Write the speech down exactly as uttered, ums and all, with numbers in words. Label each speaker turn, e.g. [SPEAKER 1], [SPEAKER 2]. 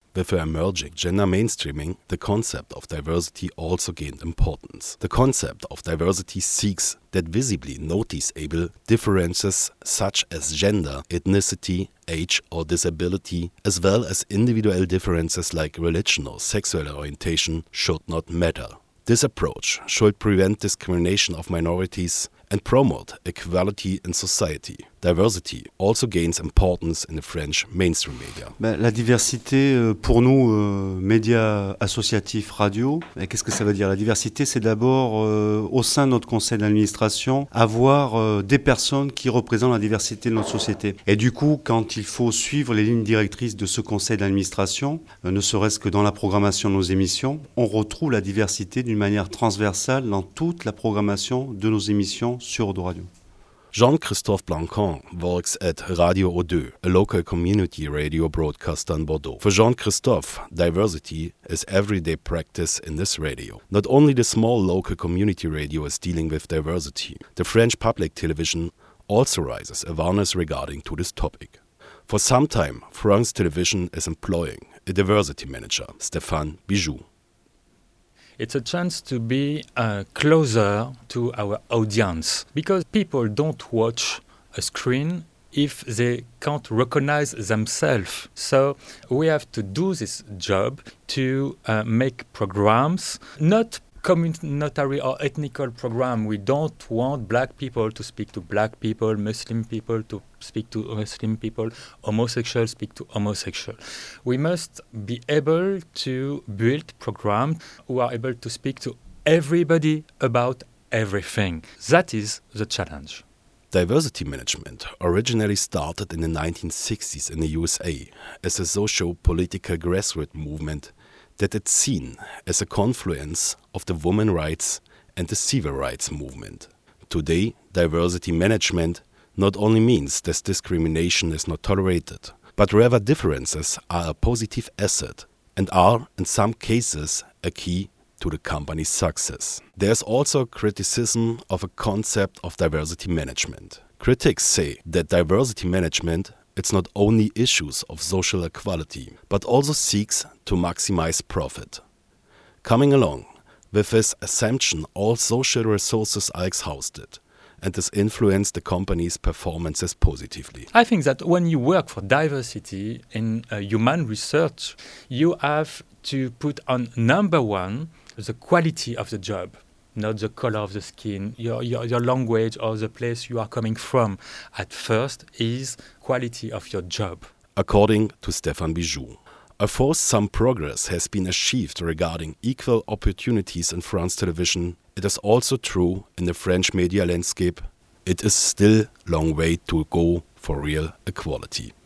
[SPEAKER 1] With the emerging gender mainstreaming, the concept of diversity also gained importance. The concept of diversity seeks that visibly noticeable differences such as gender, ethnicity, age or disability, as well as individual differences like religion or sexual orientation should not matter. This approach should prevent discrimination of minorities and promote equality in society. Diversity also gains importance in the French mainstream media.
[SPEAKER 2] Ben, la diversité, euh, pour nous, euh, médias associatifs, radio, et qu'est-ce que ça veut dire? La diversité, c'est d'abord, euh, au sein de notre conseil d'administration, avoir euh, des personnes qui représentent la diversité de notre société. Et du coup, quand il faut suivre les lignes directrices de ce conseil d'administration, euh, ne serait-ce que dans la programmation de nos émissions, on retrouve la diversité d'une manière transversale dans toute la programmation de nos émissions sur Odo Radio.
[SPEAKER 1] Jean-Christophe Blancon works at Radio O deux, a local community radio broadcaster in Bordeaux. For Jean-Christophe, diversity is everyday practice in this radio. Not only the small local community radio is dealing with diversity, the French public television also raises awareness regarding to this topic. For some time, France Television is employing a diversity manager, Stéphane Bijou.
[SPEAKER 3] It's a chance to be uh, closer to our audience, because people don't watch a screen if they can't recognize themselves. So we have to do this job to uh, make programs, not communitary or ethnical program. We don't want black people to speak to black people, Muslim people to speak to Muslim people, homosexuals speak to homosexual. We must be able to build programs who are able to speak to everybody about everything. That is the challenge.
[SPEAKER 1] Diversity management originally started in the nineteen sixties in the U S A as a socio-political grassroots movement that is seen as a confluence of the women's rights and the civil rights movement. Today, diversity management not only means that discrimination is not tolerated, but rather differences are a positive asset and are, in some cases, a key to the company's success. There's also criticism of a concept of diversity management. Critics say that diversity management it's not only issues of social equality, but also seeks to maximize profit. Coming along with this assumption, all social resources are exhausted, and this influences the company's performances positively.
[SPEAKER 3] I think that when you work for diversity in uh, human research, you have to put on number one the quality of the job, not the color of the skin, your, your, your language or the place you are coming from. At first is quality of your job.
[SPEAKER 1] According to Stéphane Bijou, although some progress has been achieved regarding equal opportunities in France Television, it is also true in the French media landscape. It is still a long way to go for real equality.